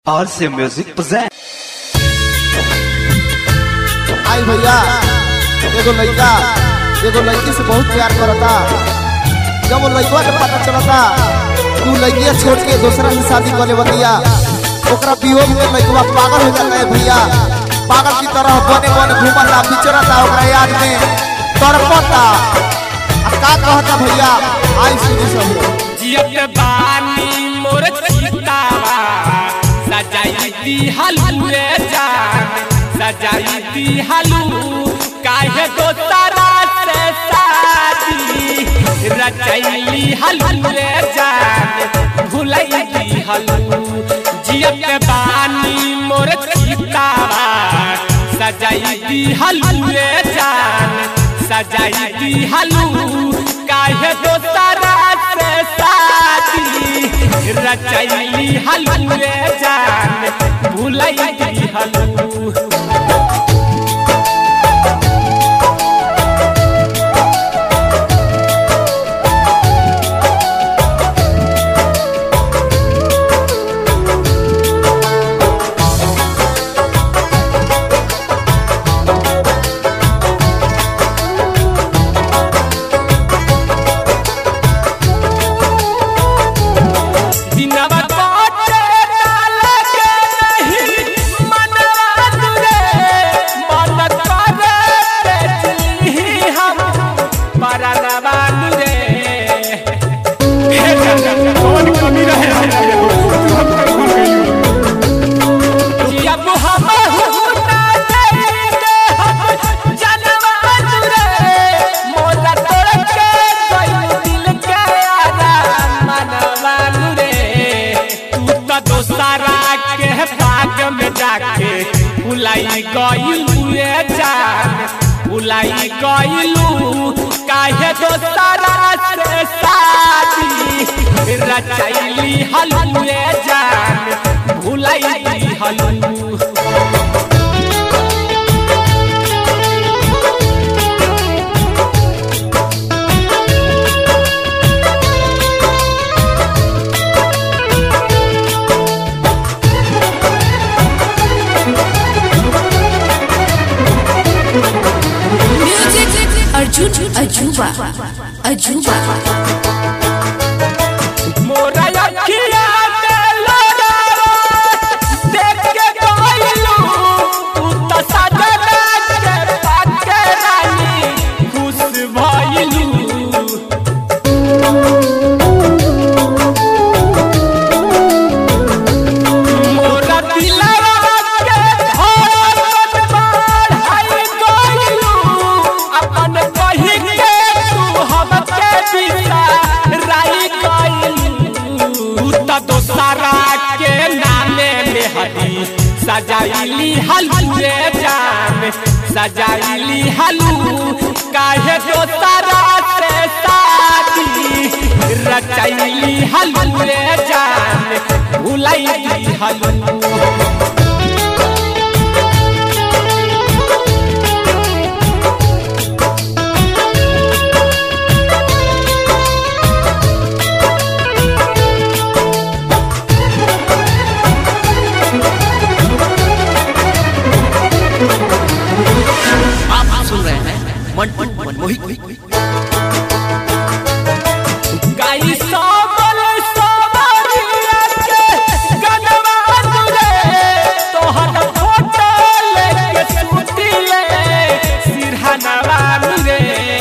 RC Music present। आई भैया एगो लड़का एगो लड़की से बहुत प्यार करता। जब वो लड़का के पता चलता तू लड़किया छोड़ के दूसरा से शादी करे बतिया, ओकरा वियोग में लड़का पागल हो जाता है भैया। पागल की तरह बने बने घूमता बिचरता, ओकरा याद में तड़पता। का कहता भैया आई सुनी सब जियत बानी मोर चितावा सजाई दी हलुए जान, सजाई दी हलू काहे दोसरा से शादी रचैली हलुए जान, भुलाई दी हलू। जियत बानी मोर चितावा सजाई दी हलुए जान, सजाई दी हलू काहे दोसरा से शादी रचैली हलुए जान, भुलाई दी हलू। उलाई गइलुए जान, उलाई गइलू काहे दोसरा से शादी रचैली हलुए जान, भुलाई दी हलू। अजूबा अजूबा मोरा अखिया लोरा देख के गइलू, तू त सजना के पाके रानी खुश भइलू। मोरा दिलवा के धड़कन बढ़ाई गइलू, अपन कहि के तू हमके बिसराई गइलू। त दोसरा के नामे मेहदी सजाइली हलुए जान, सजाइली हलू काहे दोसरा से शादी रचैली हलुए जान, भुलाई दी हलू। मनमोही गाई सबल सबरिया के गनवा रे, तोहर फोटो लेके सुतिले सिरहनवा रे।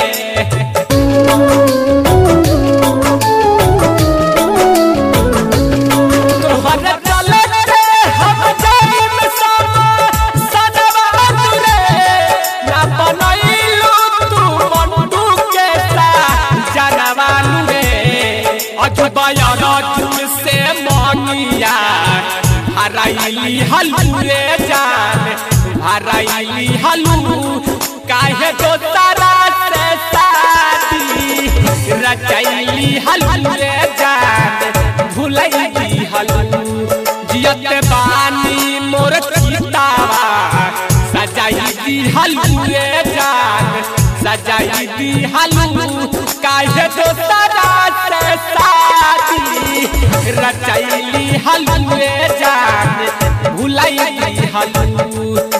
तोहर चलते हम जाइम सब सनवा रे, ना बनैलू तू मंटू के जनवालू रे। अजबया रजुल से मनिया हराइली हलुए जान, हराइली हलू काहे दोसरा से शादी रचैली हलुए जान, भुलाई दी हलू। जियत बानी मोर चितावा सजाई दी हलुए जान, सजाई दी हलू काहे दोसरा से शादी रचैली हलुए जान, तू